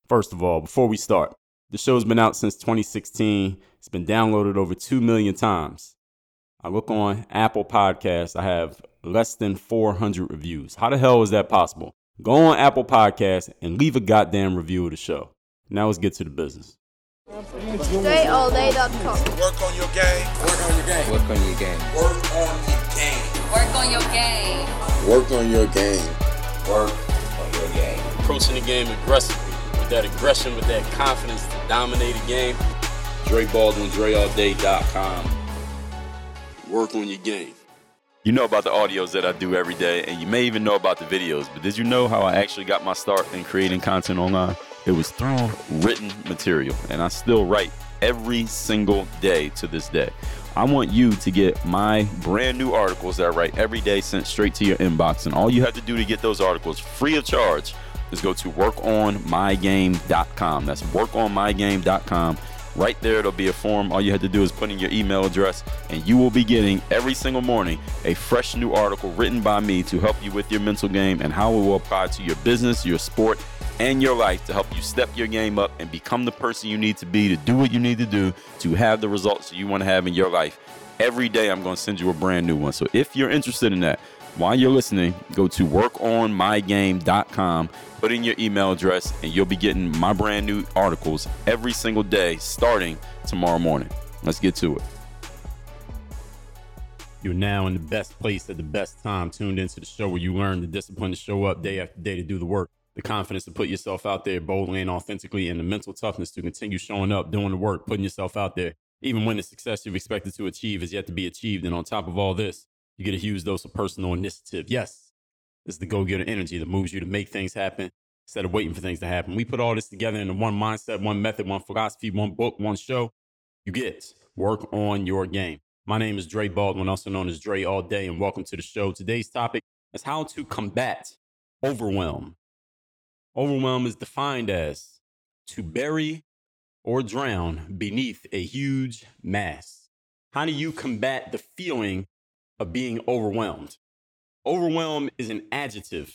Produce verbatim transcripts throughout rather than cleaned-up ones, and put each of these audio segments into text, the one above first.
First of all, before we start, the show's been out since twenty sixteen. It's been downloaded over two million times. I look on Apple Podcasts. I have less than four hundred reviews. How the hell is that possible? Go on Apple Podcasts and leave a goddamn review of the show. Now let's get to the business. Dre All Day dot com. Work on your game. Work on your game. Work on your game. Work on your game. Work on your game. Work on your game. Work on your game. Approaching the game aggressively, with that aggression, with that confidence to dominate a game. Dre Baldwin, Dre All Day dot com. Work on your game. You know about the audios that I do every day, and you may even know about the videos, but did you know how I actually got my start in creating content online? It was through written material, and I still write every single day to this day. I want you to get my brand new articles that I write every day sent straight to your inbox, and all you have to do to get those articles free of charge is go to work on my game dot com. That's work on my game dot com. Right there, there'll be a form. All you have to do is put in your email address, and you will be getting every single morning a fresh new article written by me to help you with your mental game and how it will apply to your business, your sport, and your life to help you step your game up and become the person you need to be to do what you need to do to have the results that you want to have in your life. Every day, I'm going to send you a brand new one. So if you're interested in that, while you're listening, go to work on my game dot com, put in your email address, and you'll be getting my brand new articles every single day starting tomorrow morning. Let's get to it. You're now in the best place at the best time, tuned into the show where you learn the discipline to show up day after day to do the work, the confidence to put yourself out there boldly and authentically, and the mental toughness to continue showing up, doing the work, putting yourself out there, even when the success you've expected to achieve is yet to be achieved. And on top of all this, you get a huge dose of personal initiative. Yes, it's the go-getter energy that moves you to make things happen instead of waiting for things to happen. We put all this together into one mindset, one method, one philosophy, one book, one show. You get work on your game. My name is Dre Baldwin, also known as Dre All Day, and welcome to the show. Today's topic is how to combat overwhelm. Overwhelm is defined as to bury or drown beneath a huge mass. How do you combat the feeling of being overwhelmed? Overwhelm is an adjective,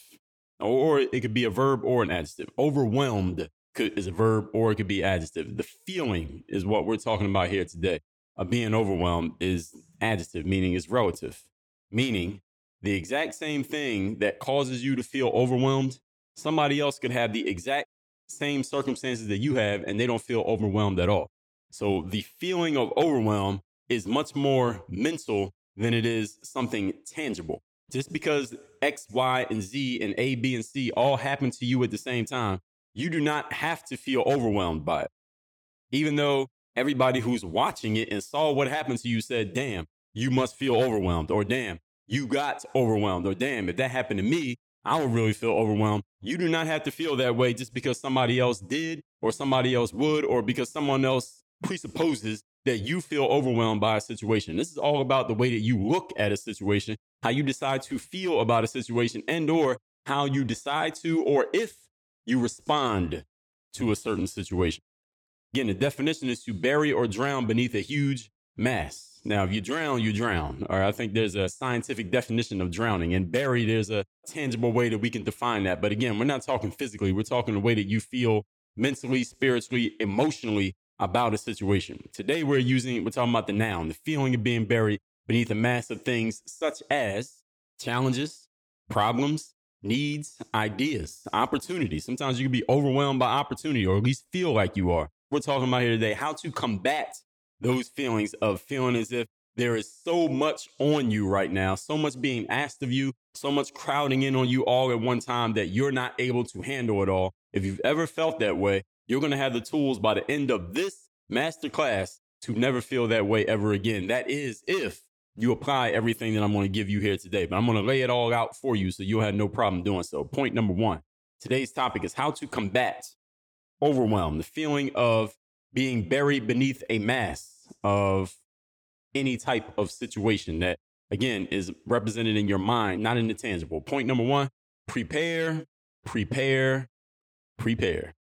or it could be a verb or an adjective. Overwhelmed could, is a verb, or it could be adjective. The feeling is what we're talking about here today. Of being overwhelmed is adjective, meaning it's relative, meaning the exact same thing that causes you to feel overwhelmed, somebody else could have the exact same circumstances that you have, and they don't feel overwhelmed at all. So the feeling of overwhelm is much more mental than it is something tangible. Just because X, Y, and Z and A, B, and C all happen to you at the same time, you do not have to feel overwhelmed by it. Even though everybody who's watching it and saw what happened to you said, damn, you must feel overwhelmed, or damn, you got overwhelmed, or damn, if that happened to me, I would really feel overwhelmed. You do not have to feel that way just because somebody else did, or somebody else would, or because someone else presupposes that you feel overwhelmed by a situation. This is all about the way that you look at a situation, how you decide to feel about a situation, and or how you decide to, or if you respond to a certain situation. Again, the definition is to bury or drown beneath a huge mass. Now, if you drown, you drown. Or I think there's a scientific definition of drowning, and bury, there's a tangible way that we can define that. But again, we're not talking physically. We're talking the way that you feel mentally, spiritually, emotionally about a situation. Today, we're using, we're talking about the noun, the feeling of being buried beneath a mass of things such as challenges, problems, needs, ideas, opportunities. Sometimes you can be overwhelmed by opportunity, or at least feel like you are. We're talking about here today how to combat those feelings of feeling as if there is so much on you right now, so much being asked of you, so much crowding in on you all at one time that you're not able to handle it all. If you've ever felt that way, you're going to have the tools by the end of this masterclass to never feel that way ever again. That is if you apply everything that I'm going to give you here today. But I'm going to lay it all out for you so you'll have no problem doing so. Point number one, today's topic is how to combat overwhelm, the feeling of being buried beneath a mass of any type of situation that, again, is represented in your mind, not in the tangible. Point number one, prepare, prepare, prepare.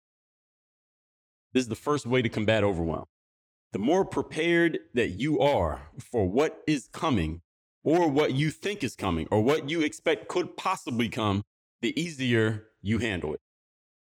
This is the first way to combat overwhelm. The more prepared that you are for what is coming, or what you think is coming, or what you expect could possibly come, the easier you handle it.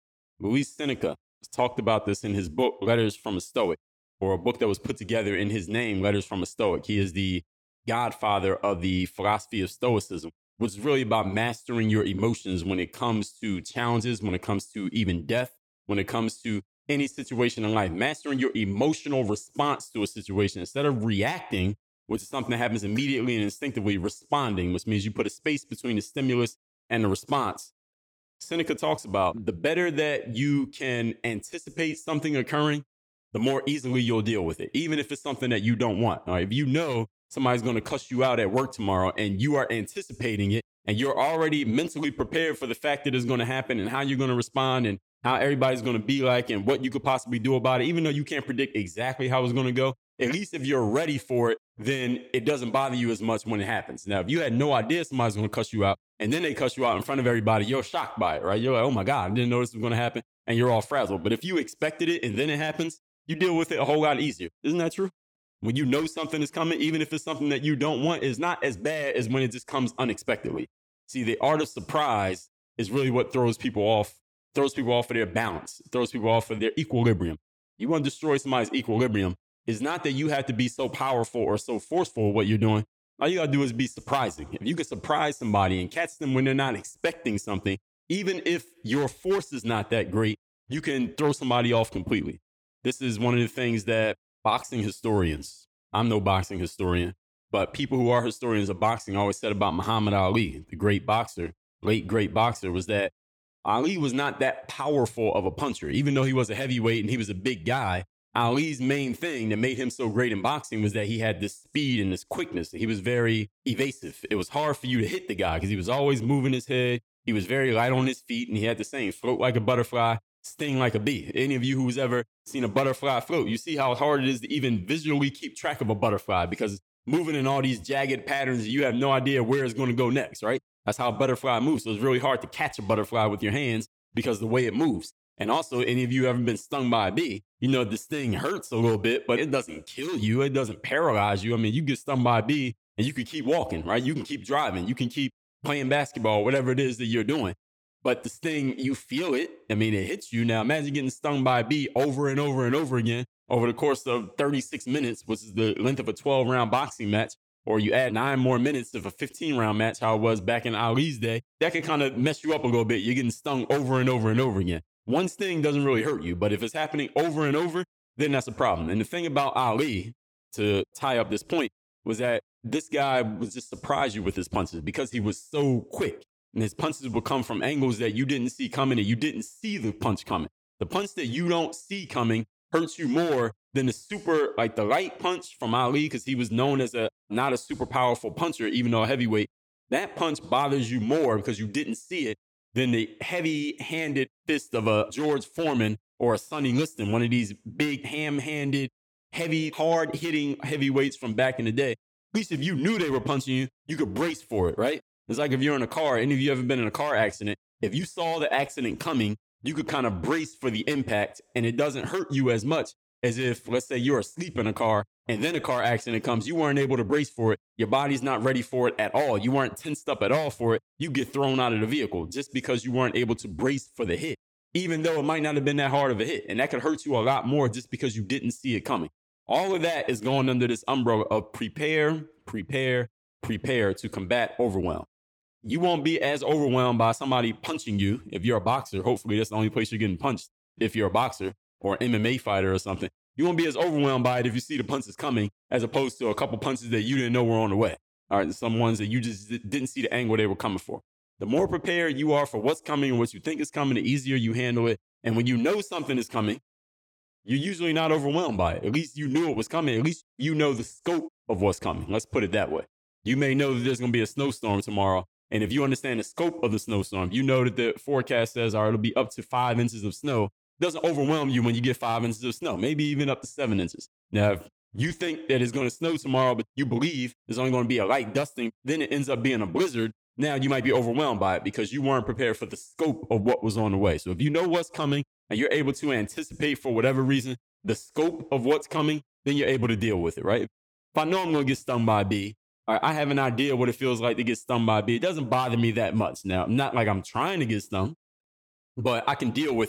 Luis Seneca talked about this in his book, Letters from a Stoic, or a book that was put together in his name, Letters from a Stoic. He is the godfather of the philosophy of Stoicism, which is really about mastering your emotions when it comes to challenges, when it comes to even death, when it comes to any situation in life, mastering your emotional response to a situation instead of reacting, which is something that happens immediately and instinctively, responding, which means you put a space between the stimulus and the response. Seneca talks about the better that you can anticipate something occurring, the more easily you'll deal with it, even if it's something that you don't want. All right? If you know somebody's going to cuss you out at work tomorrow and you are anticipating it and you're already mentally prepared for the fact that it's going to happen and how you're going to respond and how everybody's going to be like and what you could possibly do about it, even though you can't predict exactly how it's going to go, at least if you're ready for it, then it doesn't bother you as much when it happens. Now, if you had no idea somebody's going to cuss you out and then they cuss you out in front of everybody, you're shocked by it, right? You're like, oh my God, I didn't know this was going to happen. And you're all frazzled. But if you expected it and then it happens, you deal with it a whole lot easier. Isn't that true? When you know something is coming, even if it's something that you don't want, it's not as bad as when it just comes unexpectedly. See, the art of surprise is really what throws people off, throws people off of their balance, throws people off of their equilibrium. You want to destroy somebody's equilibrium. It's not that you have to be so powerful or so forceful at what you're doing. All you got to do is be surprising. If you can surprise somebody and catch them when they're not expecting something, even if your force is not that great, you can throw somebody off completely. This is one of the things that boxing historians, I'm no boxing historian, but people who are historians of boxing always said about Muhammad Ali, the great boxer, late great boxer, was that Ali was not that powerful of a puncher. Even though he was a heavyweight and he was a big guy, Ali's main thing that made him so great in boxing was that he had this speed and this quickness. He was very evasive. It was hard for you to hit the guy because he was always moving his head. He was very light on his feet, and he had the saying, float like a butterfly, sting like a bee. Any of you who's ever seen a butterfly float, you see how hard it is to even visually keep track of a butterfly because it's moving in all these jagged patterns. You have no idea where it's going to go next, right? That's how a butterfly moves. So it's really hard to catch a butterfly with your hands because of the way it moves. And also, any of you ever been stung by a bee, you know, this thing hurts a little bit, but it doesn't kill you. It doesn't paralyze you. I mean, you get stung by a bee and you can keep walking, right? You can keep driving. You can keep playing basketball, whatever it is that you're doing. But the sting, you feel it. I mean, it hits you. Now, imagine getting stung by a bee over and over and over again over the course of thirty-six minutes, which is the length of a twelve round boxing match. Or you add nine more minutes of a fifteen round match, how it was back in Ali's day. That can kind of mess you up a little bit. You're getting stung over and over and over again. One sting doesn't really hurt you, but if it's happening over and over, then that's a problem. And the thing about Ali, to tie up this point, was that this guy was just surprised you with his punches because he was so quick. And his punches would come from angles that you didn't see coming and you didn't see the punch coming. The punch that you don't see coming hurts you more than the super, like the light punch from Ali, because he was known as a not a super powerful puncher, even though a heavyweight. That punch bothers you more because you didn't see it than the heavy-handed fist of a George Foreman or a Sonny Liston, one of these big ham-handed, heavy, hard-hitting heavyweights from back in the day. At least if you knew they were punching you, you could brace for it, right? It's like if you're in a car, any of you ever been in a car accident, if you saw the accident coming, you could kind of brace for the impact and it doesn't hurt you as much as if, let's say you're asleep in a car and then a car accident comes, you weren't able to brace for it. Your body's not ready for it at all. You weren't tensed up at all for it. You get thrown out of the vehicle just because you weren't able to brace for the hit, even though it might not have been that hard of a hit. And that could hurt you a lot more just because you didn't see it coming. All of that is going under this umbrella of prepare, prepare, prepare to combat overwhelm. You won't be as overwhelmed by somebody punching you. If you're a boxer, hopefully that's the only place you're getting punched. If you're a boxer or an M M A fighter or something, you won't be as overwhelmed by it if you see the punches coming as opposed to a couple punches that you didn't know were on the way. All right, some ones that you just didn't see the angle they were coming for. The more prepared you are for what's coming and what you think is coming, the easier you handle it. And when you know something is coming, you're usually not overwhelmed by it. At least you knew it was coming. At least you know the scope of what's coming. Let's put it that way. You may know that there's going to be a snowstorm tomorrow. And if you understand the scope of the snowstorm, you know that the forecast says, all right, it'll be up to five inches of snow. It doesn't overwhelm you when you get five inches of snow, maybe even up to seven inches. Now, if you think that it's going to snow tomorrow, but you believe there's only going to be a light dusting, then it ends up being a blizzard. Now you might be overwhelmed by it because you weren't prepared for the scope of what was on the way. So if you know what's coming and you're able to anticipate for whatever reason the scope of what's coming, then you're able to deal with it, right? If I know I'm going to get stung by a bee, I have an idea what it feels like to get stung by a bee. It doesn't bother me that much. Now, not like I'm trying to get stung, but I can deal with it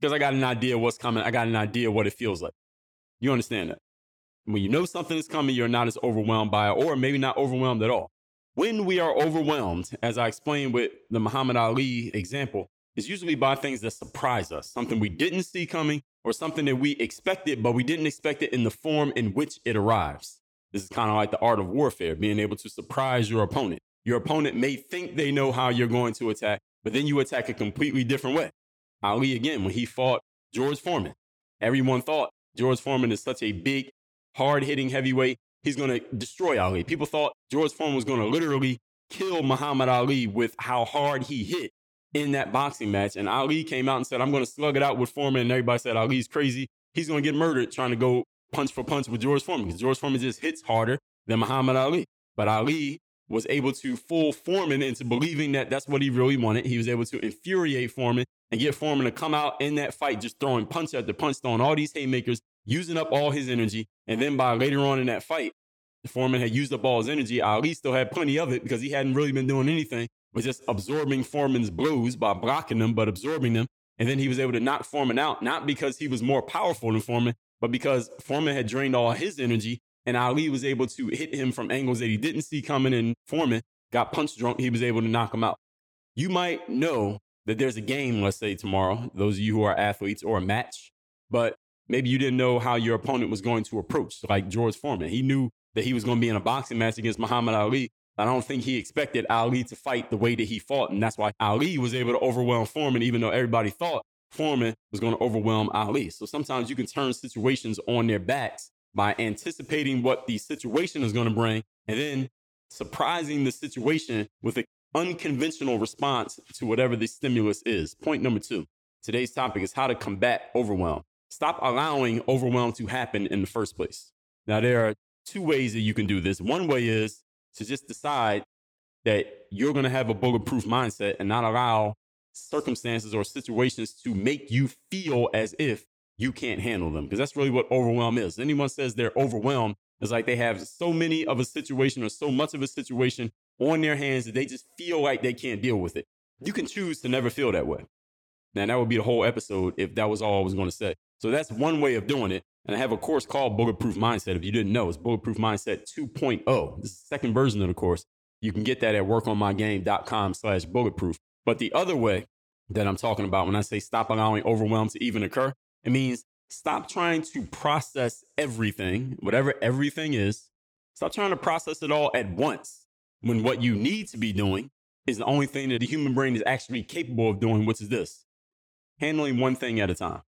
Because I got an idea what's coming. I got an idea what it feels like. You understand that? When you know something is coming, you're not as overwhelmed by it, or maybe not overwhelmed at all. When we are overwhelmed, as I explained with the Muhammad Ali example, it's usually by things that surprise us, something we didn't see coming or something that we expected, but we didn't expect it in the form in which it arrives. This is kind of like the art of warfare, being able to surprise your opponent. Your opponent may think they know how you're going to attack, but then you attack a completely different way. Ali, again, when he fought George Foreman, everyone thought George Foreman is such a big, hard-hitting heavyweight, he's going to destroy Ali. People thought George Foreman was going to literally kill Muhammad Ali with how hard he hit in that boxing match. And Ali came out and said, I'm going to slug it out with Foreman. And everybody said, Ali's crazy. He's going to get murdered trying to go punch for punch with George Foreman, because George Foreman just hits harder than Muhammad Ali. But Ali was able to fool Foreman into believing that that's what he really wanted. He was able to infuriate Foreman and get Foreman to come out in that fight just throwing punch after punch, throwing all these haymakers, using up all his energy. And then by later on in that fight, Foreman had used up all his energy. Ali still had plenty of it because he hadn't really been doing anything, but just absorbing Foreman's blows by blocking them, but absorbing them. And then he was able to knock Foreman out, not because he was more powerful than Foreman, but because Foreman had drained all his energy, and Ali was able to hit him from angles that he didn't see coming, and Foreman got punch drunk. He was able to knock him out. You might know that there's a game, let's say tomorrow, those of you who are athletes, or a match, but maybe you didn't know how your opponent was going to approach, like George Foreman. He knew that he was going to be in a boxing match against Muhammad Ali. I don't think he expected Ali to fight the way that he fought, and that's why Ali was able to overwhelm Foreman, even though everybody thought Foreman was going to overwhelm Ali. So sometimes you can turn situations on their backs by anticipating what the situation is going to bring and then surprising the situation with an unconventional response to whatever the stimulus is. Point number two, today's topic is how to combat overwhelm. Stop allowing overwhelm to happen in the first place. Now, there are two ways that you can do this. One way is to just decide that you're going to have a bulletproof mindset and not allow circumstances or situations to make you feel as if you can't handle them, because that's really what overwhelm is. Anyone says they're overwhelmed, it's like they have so many of a situation or so much of a situation on their hands that they just feel like they can't deal with it. You can choose to never feel that way. Now, that would be the whole episode if that was all I was going to say. So that's one way of doing it. And I have a course called Bulletproof Mindset. If you didn't know, it's Bulletproof Mindset two point oh. This is the second version of the course. You can get that at workonmygame.com slash bulletproof. But the other way that I'm talking about when I say stop allowing overwhelm to even occur, it means stop trying to process everything, whatever everything is. Stop trying to process it all at once when what you need to be doing is the only thing that the human brain is actually capable of doing, which is this: handling one thing at a time.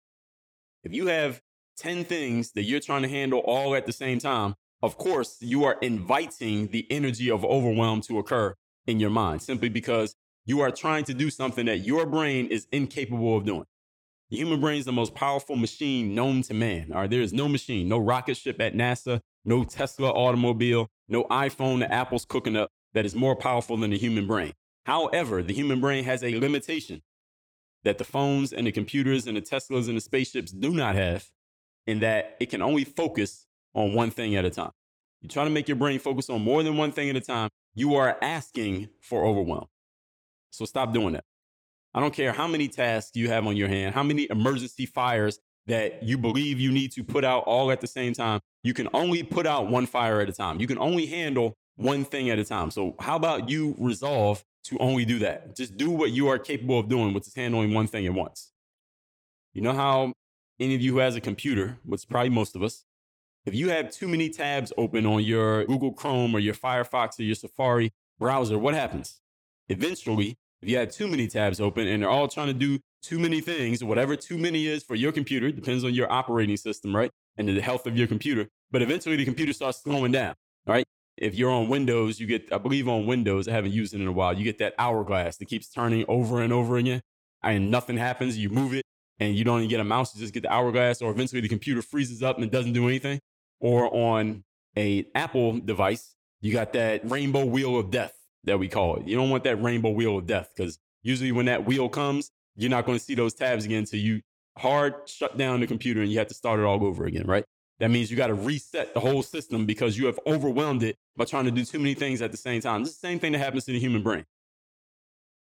If you have ten things that you're trying to handle all at the same time, of course, you are inviting the energy of overwhelm to occur in your mind, simply because you are trying to do something that your brain is incapable of doing. The human brain is the most powerful machine known to man. All right, there is no machine, no rocket ship at NASA, no Tesla automobile, no iPhone that Apple's cooking up that is more powerful than the human brain. However, the human brain has a limitation that the phones and the computers and the Teslas and the spaceships do not have, in that it can only focus on one thing at a time. You try to make your brain focus on more than one thing at a time, you are asking for overwhelm. So stop doing that. I don't care how many tasks you have on your hand, how many emergency fires that you believe you need to put out all at the same time. You can only put out one fire at a time. You can only handle one thing at a time. So how about you resolve to only do that? Just do what you are capable of doing, which is handling one thing at once. You know how any of you who has a computer, which is probably most of us, if you have too many tabs open on your Google Chrome or your Firefox or your Safari browser, what happens? Eventually, if you have too many tabs open and they're all trying to do too many things, whatever too many is for your computer, depends on your operating system, right? And the health of your computer. But eventually the computer starts slowing down, right? If you're on Windows, you get, I believe on Windows, I haven't used it in a while, you get that hourglass that keeps turning over and over again and nothing happens. You move it and you don't even get a mouse, you just get the hourglass, or eventually the computer freezes up and it doesn't do anything. Or on a Apple device, you got that rainbow wheel of death that we call it. You don't want that rainbow wheel of death, because usually when that wheel comes, you're not going to see those tabs again until you hard shut down the computer and you have to start it all over again, right? That means you got to reset the whole system because you have overwhelmed it by trying to do too many things at the same time. This is the same thing that happens to the human brain.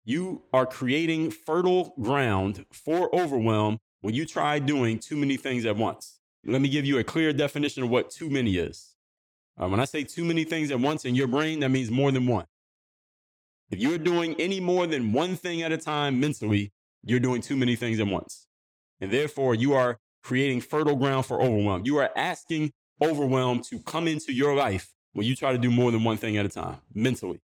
You are creating fertile ground for overwhelm when you try doing too many things at once. Let me give you a clear definition of what too many is. Uh, when I say too many things at once in your brain, that means more than one. If you're doing any more than one thing at a time mentally, you're doing too many things at once. And therefore, you are creating fertile ground for overwhelm. You are asking overwhelm to come into your life when you try to do more than one thing at a time mentally.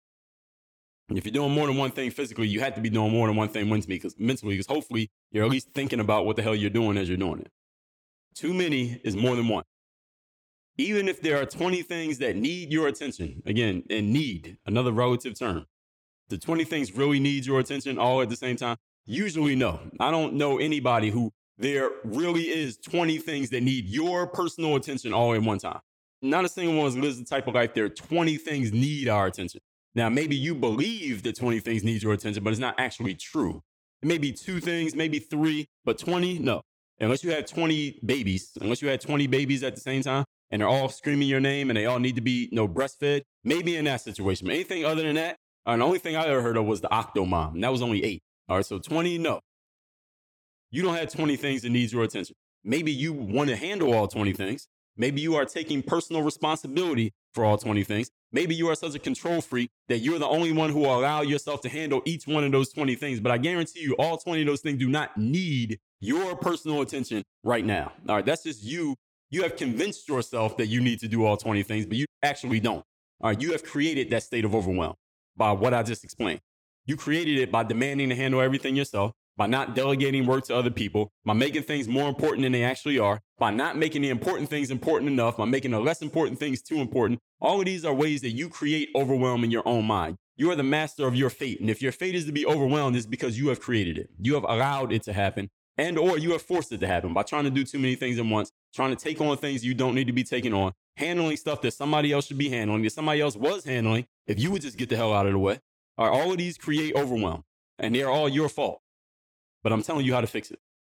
And if you're doing more than one thing physically, you have to be doing more than one thing mentally because mentally, because hopefully you're at least thinking about what the hell you're doing as you're doing it. Too many is more than one. Even if there are twenty things that need your attention, again, and need, another relative term, the twenty things really need your attention all at the same time? Usually no. I don't know anybody who there really is twenty things that need your personal attention all at one time. Not a single one lives the type of life there twenty things need our attention. Now, maybe you believe that twenty things need your attention, but it's not actually true. It may be two things, maybe three, but twenty, no. Unless you had twenty babies, unless you had twenty babies at the same time, and they're all screaming your name and they all need to be, you know, breastfed, maybe in that situation. But anything other than that, uh, the only thing I ever heard of was the Octomom, and that was only eight. All right, so twenty, no. You don't have twenty things that need your attention. Maybe you want to handle all twenty things. Maybe you are taking personal responsibility for all twenty things. Maybe you are such a control freak that you're the only one who will allow yourself to handle each one of those twenty things. But I guarantee you, all twenty of those things do not need your personal attention right now. All right, that's just you. You have convinced yourself that you need to do all twenty things, but you actually don't. All right, you have created that state of overwhelm by what I just explained. You created it by demanding to handle everything yourself, by not delegating work to other people, by making things more important than they actually are, by not making the important things important enough, by making the less important things too important. All of these are ways that you create overwhelm in your own mind. You are the master of your fate. And if your fate is to be overwhelmed, it's because you have created it. You have allowed it to happen, and or you have forced it to happen by trying to do too many things at once, trying to take on things you don't need to be taking on, handling stuff that somebody else should be handling, that somebody else was handling, if you would just get the hell out of the way. All right, all of these create overwhelm, and they're all your fault. But I'm telling you how to fix it.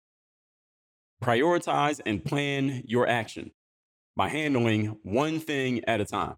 Prioritize and plan your action by handling one thing at a time.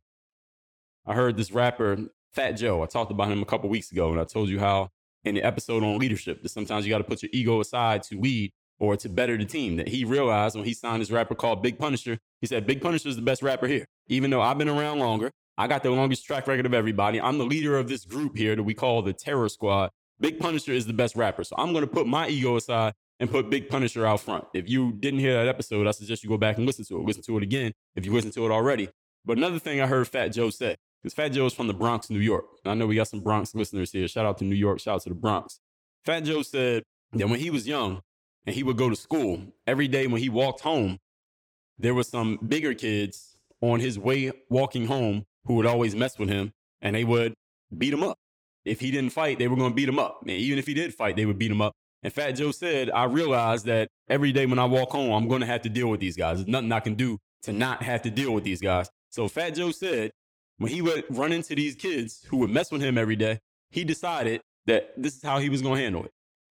I heard this rapper, Fat Joe. I talked about him a couple weeks ago, and I told you how in the episode on leadership that sometimes you got to put your ego aside to lead or to better the team. That he realized when he signed this rapper called Big Punisher, he said, Big Punisher is the best rapper here. Even though I've been around longer, I got the longest track record of everybody. I'm the leader of this group here that we call the Terror Squad. Big Punisher is the best rapper. So I'm going to put my ego aside and put Big Punisher out front. If you didn't hear that episode, I suggest you go back and listen to it. Listen to it again if you listened to it already. But another thing I heard Fat Joe say, because Fat Joe is from the Bronx, New York. And I know we got some Bronx listeners here. Shout out to New York. Shout out to the Bronx. Fat Joe said that when he was young and he would go to school, every day when he walked home, there were some bigger kids on his way walking home who would always mess with him, and they would beat him up. If he didn't fight, they were going to beat him up. Man, even if he did fight, they would beat him up. And Fat Joe said, I realized that every day when I walk home, I'm going to have to deal with these guys. There's nothing I can do to not have to deal with these guys. So Fat Joe said, when he would run into these kids who would mess with him every day, he decided that this is how he was going to handle it.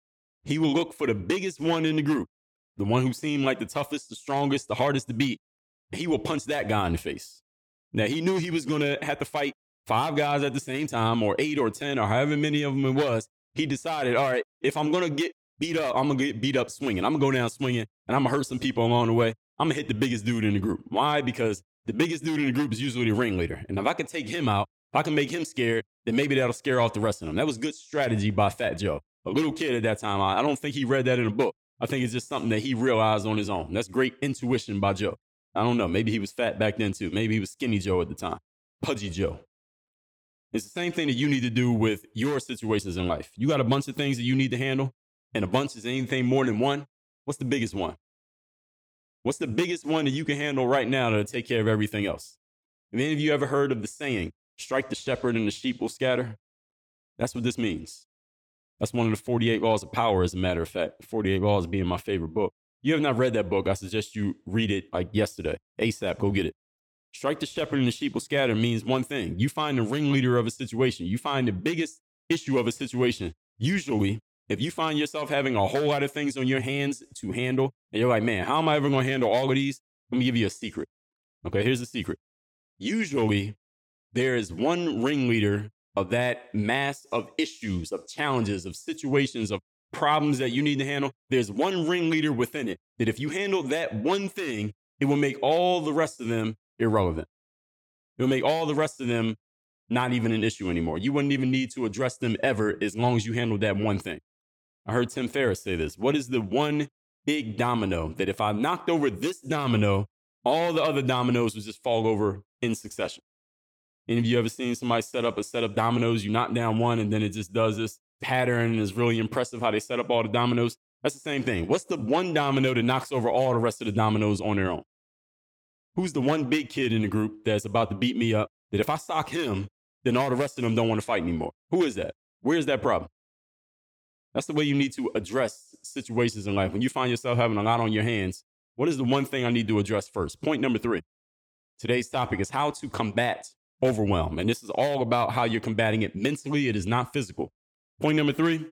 He would look for the biggest one in the group, the one who seemed like the toughest, the strongest, the hardest to beat. He would punch that guy in the face. Now, he knew he was going to have to fight five guys at the same time, or eight or ten, or however many of them it was. He decided, all right, if I'm going to get beat up, I'm going to get beat up swinging. I'm going to go down swinging, and I'm going to hurt some people along the way. I'm going to hit the biggest dude in the group. Why? Because the biggest dude in the group is usually the ringleader. And if I can take him out, if I can make him scared, then maybe that'll scare off the rest of them. That was good strategy by Fat Joe. A little kid at that time. I don't think he read that in a book. I think it's just something that he realized on his own. That's great intuition by Joe. I don't know. Maybe he was fat back then too. Maybe he was skinny Joe at the time. Pudgy Joe. It's the same thing that you need to do with your situations in life. You got a bunch of things that you need to handle, and a bunch is anything more than one. What's the biggest one? What's the biggest one that you can handle right now to take care of everything else? Have any of you ever heard of the saying, strike the shepherd and the sheep will scatter? That's what this means. That's one of the forty-eight laws of power, as a matter of fact. forty-eight laws being my favorite book. You have not read that book, I suggest you read it like yesterday. ASAP, go get it. Strike the shepherd and the sheep will scatter means one thing. You find the ringleader of a situation. You find the biggest issue of a situation. Usually, if you find yourself having a whole lot of things on your hands to handle, and you're like, man, how am I ever going to handle all of these? Let me give you a secret. Okay, here's the secret. Usually, there is one ringleader of that mass of issues, of challenges, of situations, of problems that you need to handle, there's one ringleader within it that if you handle that one thing, it will make all the rest of them irrelevant. It will make all the rest of them not even an issue anymore. You wouldn't even need to address them ever as long as you handle that one thing. I heard Tim Ferriss say this. What is the one big domino that if I knocked over this domino, all the other dominoes would just fall over in succession? Any of you ever seen somebody set up a set of dominoes? You knock down one and then it just does this pattern and it's really impressive how they set up all the dominoes. That's the same thing. What's the one domino that knocks over all the rest of the dominoes on their own? Who's the one big kid in the group that's about to beat me up that if I sock him, then all the rest of them don't want to fight anymore? Who is that? Where's that problem? That's the way you need to address situations in life. When you find yourself having a lot on your hands, what is the one thing I need to address first? Point number three. Today's topic is how to combat overwhelm. And this is all about how you're combating it mentally. It is not physical. Point number three,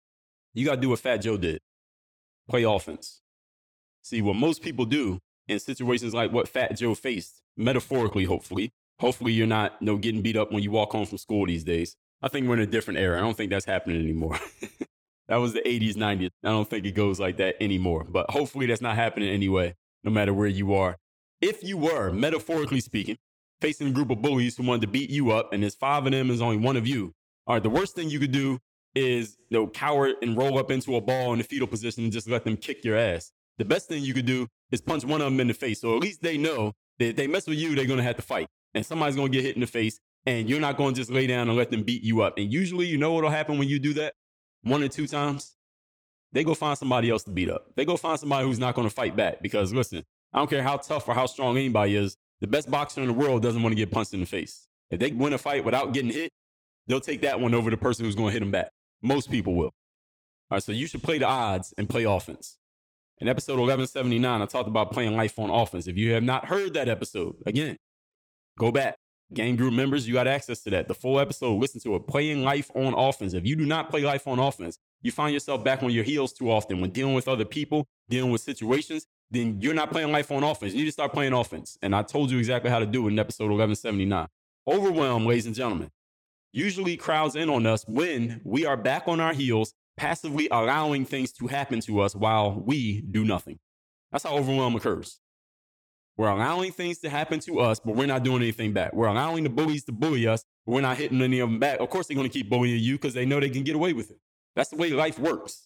you got to do what Fat Joe did. Play offense. See, what most people do in situations like what Fat Joe faced, metaphorically, hopefully, hopefully you're not you know, getting beat up when you walk home from school these days. I think we're in a different era. I don't think that's happening anymore. That was the eighties, nineties. I don't think it goes like that anymore. But hopefully that's not happening anyway, no matter where you are. If you were, metaphorically speaking, facing a group of bullies who wanted to beat you up, and there's five of them, there's only one of you, all right, the worst thing you could do is you know, cower and roll up into a ball in the fetal position and just let them kick your ass. The best thing you could do is punch one of them in the face. So at least they know that if they mess with you, they're going to have to fight. And somebody's going to get hit in the face, and you're not going to just lay down and let them beat you up. And usually, you know what'll happen when you do that? One or two times, they go find somebody else to beat up. They go find somebody who's not going to fight back. Because listen, I don't care how tough or how strong anybody is, the best boxer in the world doesn't want to get punched in the face. If they win a fight without getting hit, they'll take that one over the person who's going to hit them back. Most people will. All right, so you should play the odds and play offense. In episode eleven seventy-nine, I talked about playing life on offense. If you have not heard that episode, again, go back. Game group members, you got access to that. The full episode, listen to it. Playing life on offense. If you do not play life on offense, you find yourself back on your heels too often when dealing with other people, dealing with situations, then you're not playing life on offense. You need to start playing offense. And I told you exactly how to do it in episode eleven seventy-nine. Overwhelm, ladies and gentlemen, usually crowds in on us when we are back on our heels, passively allowing things to happen to us while we do nothing. That's how overwhelm occurs. We're allowing things to happen to us, but we're not doing anything back. We're allowing the bullies to bully us, but we're not hitting any of them back. Of course, they're going to keep bullying you because they know they can get away with it. That's the way life works.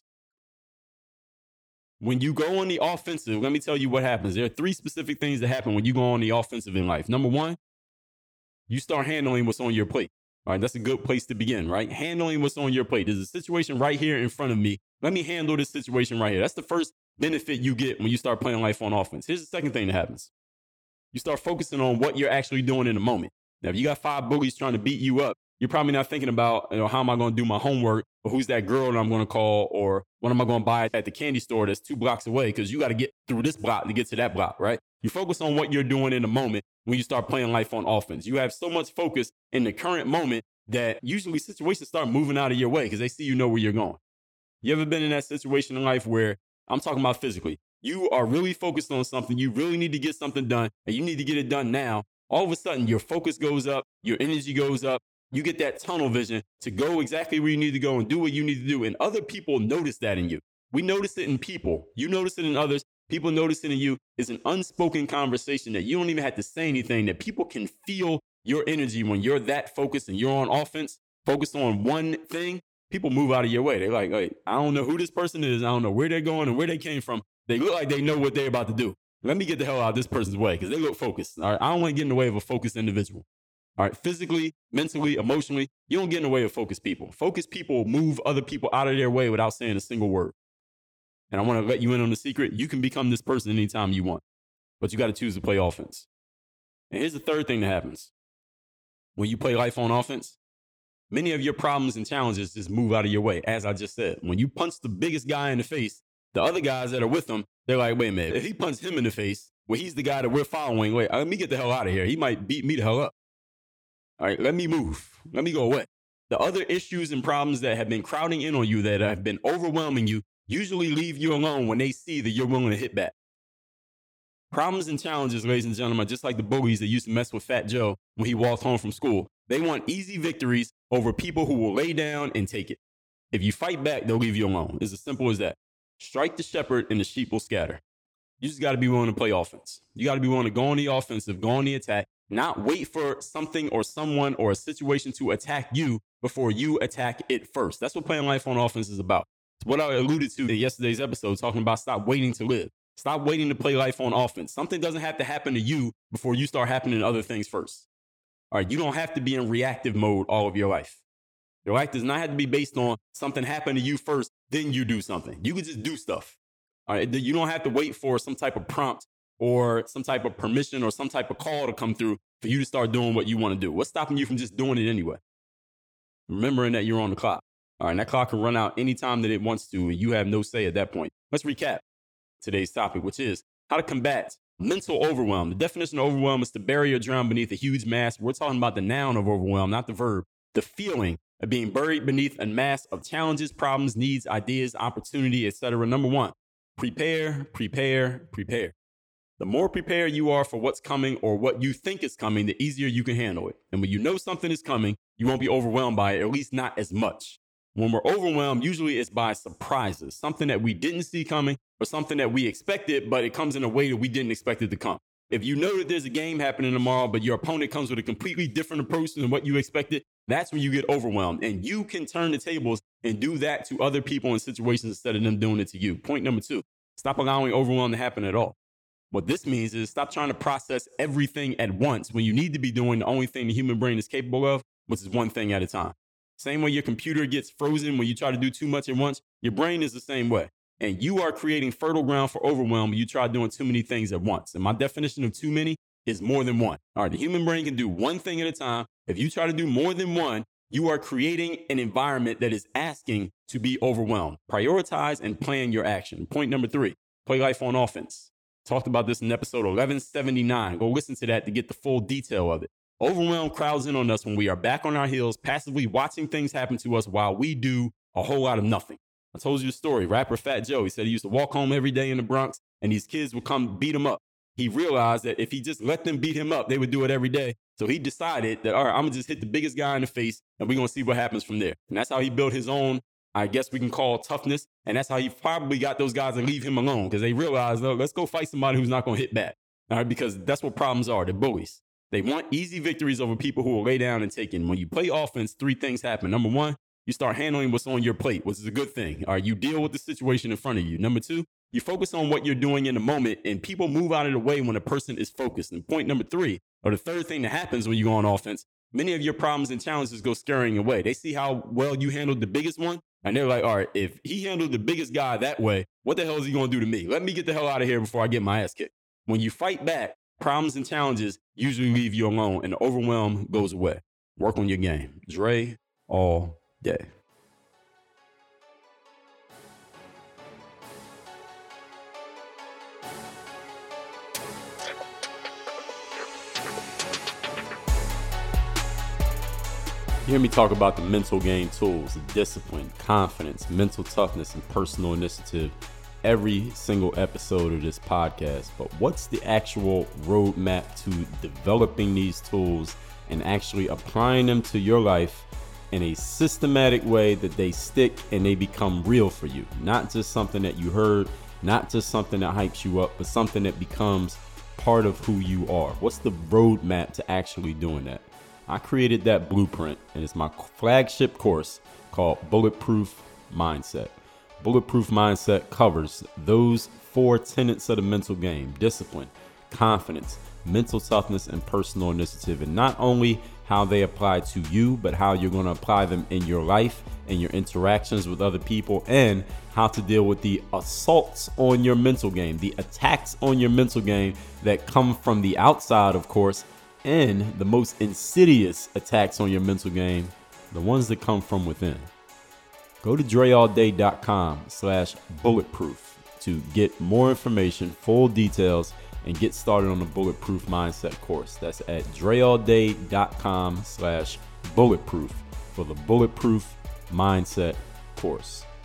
When you go on the offensive, let me tell you what happens. There are three specific things that happen when you go on the offensive in life. Number one, you start handling what's on your plate. All right, that's a good place to begin, right? Handling what's on your plate. There's a situation right here in front of me. Let me handle this situation right here. That's the first benefit you get when you start playing life on offense. Here's the second thing that happens. You start focusing on what you're actually doing in the moment. Now, if you got five bullies trying to beat you up, you're probably not thinking about, you know, how am I going to do my homework, or who's that girl that I'm going to call, or what am I going to buy at the candy store that's two blocks away, because you got to get through this block to get to that block, right? You focus on what you're doing in the moment when you start playing life on offense. You have so much focus in the current moment that usually situations start moving out of your way because they see you know where you're going. You ever been in that situation in life where, I'm talking about physically, you are really focused on something, you really need to get something done, and you need to get it done now. All of a sudden, your focus goes up, your energy goes up, you get that tunnel vision to go exactly where you need to go and do what you need to do. And other people notice that in you. We notice it in people. You notice it in others. People notice it in you. It's an unspoken conversation that you don't even have to say anything, that people can feel your energy when you're that focused and you're on offense, focused on one thing. People move out of your way. They're like, hey, I don't know who this person is. I don't know where they're going and where they came from. They look like they know what they're about to do. Let me get the hell out of this person's way because they look focused. All right, I don't want to get in the way of a focused individual. All right, physically, mentally, emotionally, you don't get in the way of focused people. Focused people move other people out of their way without saying a single word. And I want to let you in on the secret. You can become this person anytime you want, but you got to choose to play offense. And here's the third thing that happens. When you play life on offense, many of your problems and challenges just move out of your way, as I just said. When you punch the biggest guy in the face, the other guys that are with him, they're like, wait a minute, if he punched him in the face, well, he's the guy that we're following. Wait, let me get the hell out of here. He might beat me the hell up. All right, let me move. Let me go away. The other issues and problems that have been crowding in on you, that have been overwhelming you, usually leave you alone when they see that you're willing to hit back. Problems and challenges, ladies and gentlemen, just like the bullies that used to mess with Fat Joe when he walked home from school. They want easy victories over people who will lay down and take it. If you fight back, they'll leave you alone. It's as simple as that. Strike the shepherd and the sheep will scatter. You just got to be willing to play offense. You got to be willing to go on the offensive, go on the attack, not wait for something or someone or a situation to attack you before you attack it first. That's what playing life on offense is about. It's what I alluded to in yesterday's episode, talking about stop waiting to live. Stop waiting to play life on offense. Something doesn't have to happen to you before you start happening to other things first. All right, you don't have to be in reactive mode all of your life. Your life does not have to be based on something happened to you first, then you do something. You can just do stuff. All right, you don't have to wait for some type of prompt or some type of permission or some type of call to come through for you to start doing what you want to do. What's stopping you from just doing it anyway? Remembering that you're on the clock. All right, and that clock can run out anytime that it wants to, and you have no say at that point. Let's recap today's topic, which is how to combat mental overwhelm. The definition of overwhelm is to bury or drown beneath a huge mass. We're talking about the noun of overwhelm, not the verb. The feeling of being buried beneath a mass of challenges, problems, needs, ideas, opportunity, et cetera. Number one, prepare, prepare, prepare. The more prepared you are for what's coming or what you think is coming, the easier you can handle it. And when you know something is coming, you won't be overwhelmed by it, or at least not as much. When we're overwhelmed, usually it's by surprises, something that we didn't see coming or something that we expected, but it comes in a way that we didn't expect it to come. If you know that there's a game happening tomorrow, but your opponent comes with a completely different approach than what you expected, that's when you get overwhelmed. And you can turn the tables and do that to other people in situations instead of them doing it to you. Point number two, stop allowing overwhelm to happen at all. What this means is stop trying to process everything at once when you need to be doing the only thing the human brain is capable of, which is one thing at a time. Same way your computer gets frozen when you try to do too much at once, your brain is the same way. And you are creating fertile ground for overwhelm when you try doing too many things at once. And my definition of too many is more than one. All right, the human brain can do one thing at a time. If you try to do more than one, you are creating an environment that is asking to be overwhelmed. Prioritize and plan your action. Point number three, play life on offense. Talked about this in episode eleven seventy-nine. Go listen to that to get the full detail of it. Overwhelm crowds in on us when we are back on our heels, passively watching things happen to us while we do a whole lot of nothing. I told you the story. Rapper Fat Joe, he said he used to walk home every day in the Bronx and these kids would come beat him up. He realized that if he just let them beat him up, they would do it every day. So he decided that, all right, I'm going to just hit the biggest guy in the face and we're going to see what happens from there. And that's how he built his own, I guess we can call toughness. And that's how he probably got those guys to leave him alone because they realized, oh, let's go fight somebody who's not going to hit back. All right, because that's what problems are. They're bullies. They want easy victories over people who will lay down and take in. When you play offense, three things happen. Number one, you start handling what's on your plate, which is a good thing. All right, you deal with the situation in front of you. Number two, you focus on what you're doing in the moment, and people move out of the way when a person is focused. And point number three, or the third thing that happens when you go on offense, many of your problems and challenges go scurrying away. They see how well you handled the biggest one, and they're like, all right, if he handled the biggest guy that way, what the hell is he going to do to me? Let me get the hell out of here before I get my ass kicked. When you fight back, problems and challenges usually leave you alone, and the overwhelm goes away. Work on your game. Dre all day. You hear me talk about the mental game tools, the discipline, confidence, mental toughness, and personal initiative every single episode of this podcast. But what's the actual roadmap to developing these tools and actually applying them to your life in a systematic way that they stick and they become real for you? Not just something that you heard, not just something that hypes you up, but something that becomes part of who you are. What's the roadmap to actually doing that? I created that blueprint, and it's my flagship course called Bulletproof Mindset. Bulletproof Mindset covers those four tenets of the mental game: discipline, confidence, mental toughness, and personal initiative. And not only how they apply to you, but how you're going to apply them in your life and your interactions with other people, and how to deal with the assaults on your mental game, the attacks on your mental game that come from the outside, of course, and the most insidious attacks on your mental game, the ones that come from within. Go to dreallday.com slash bulletproof to get more information, full details, and get started on the Bulletproof Mindset course. That's at dreallday.com slash bulletproof for the Bulletproof Mindset course.